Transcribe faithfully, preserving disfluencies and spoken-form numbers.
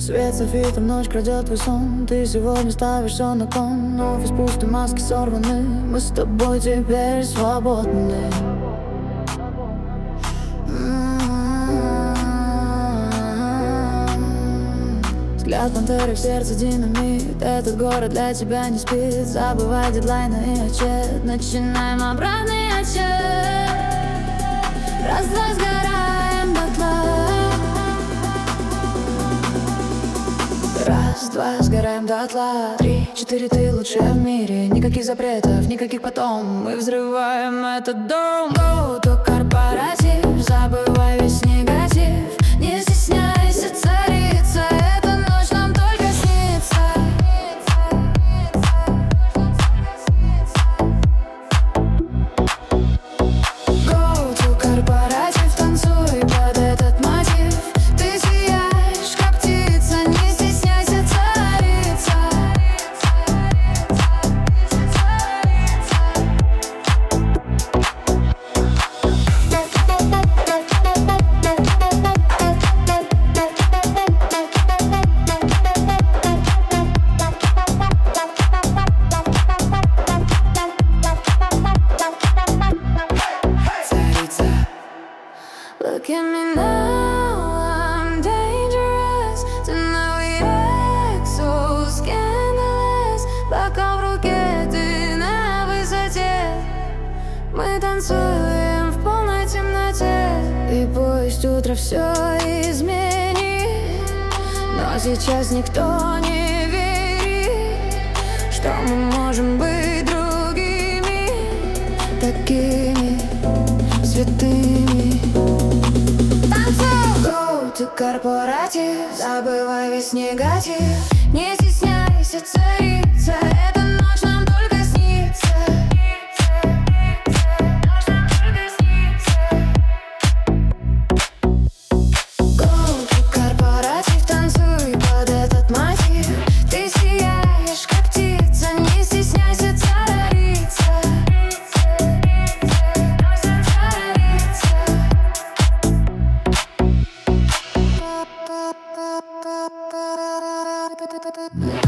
Свет софитом, ночь крадет твой сон. Ты сегодня ставишь все на кон. Офис пустой, маски сорваны. Мы с тобой теперь свободны. Взгляд пантеры, в сердце динамит. Этот город для тебя не спит. Забывай дедлайны и отчет. Начинаем обратный отчет. Раз-два, сгораем дотла. Раз-два, сгораем дотла. Три-четыре, ты лучшая в мире. Никаких запретов, никаких потом. Мы взрываем этот дом. Go to корпоратив. Забывай весь негатив. Не стесняйся цариться. Эта ночь нам только снится. Go to корпоратив. Танцуй под этот мотив. Ты сияешь, как птица. Не стесняйся цариться. Look at me now, I'm dangerous. Tonight we act so scandalous. Пока в руке ты на высоте. Мы танцуем в полной темноте. И пусть утро все изменит, но сейчас никто не верит, что мы можем быть другими, такими святыми. Go to корпоратив. Забывай весь негатив. Не стесняйся цариться. Эта ночь нам только снится. Go to корпоратив. Танцуй под этот мотив. Ты сияешь, как птица. Не стесняйся цариться. Yeah.